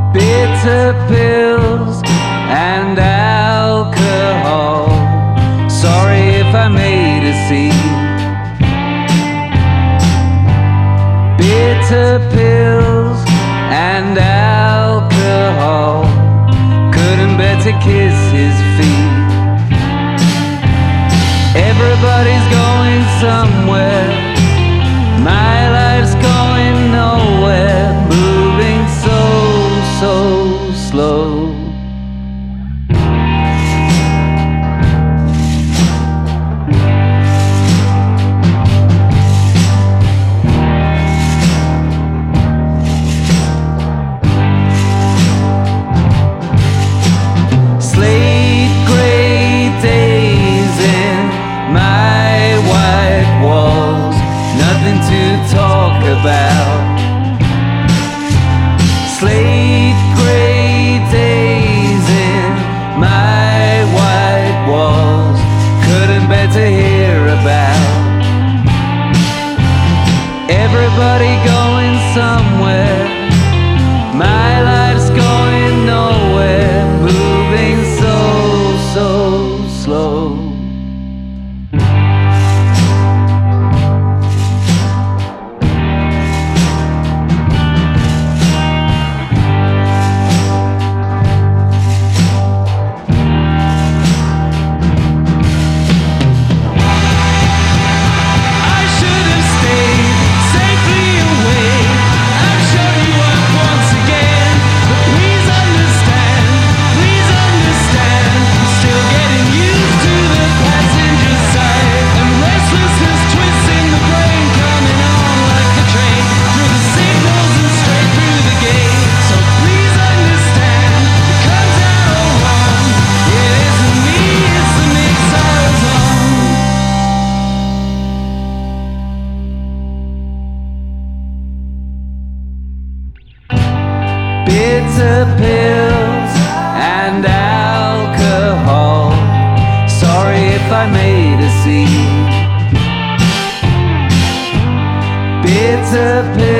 bitter pills and alcohol. Sorry if I made a scene. Bitter pills and alcohol. Couldn't bear to kiss his feet. Everybody's going somewhere. My life's going nowhere. Moving so slow. Slate gray days in my white walls. Nothing to talk about. Slate gray days in my white walls. Couldn't bear to hear about. Everybody going somewhere. My life's going nowhere. Moving so slow. Bitter pills and alcohol. Sorry if I made a scene. Bitter pills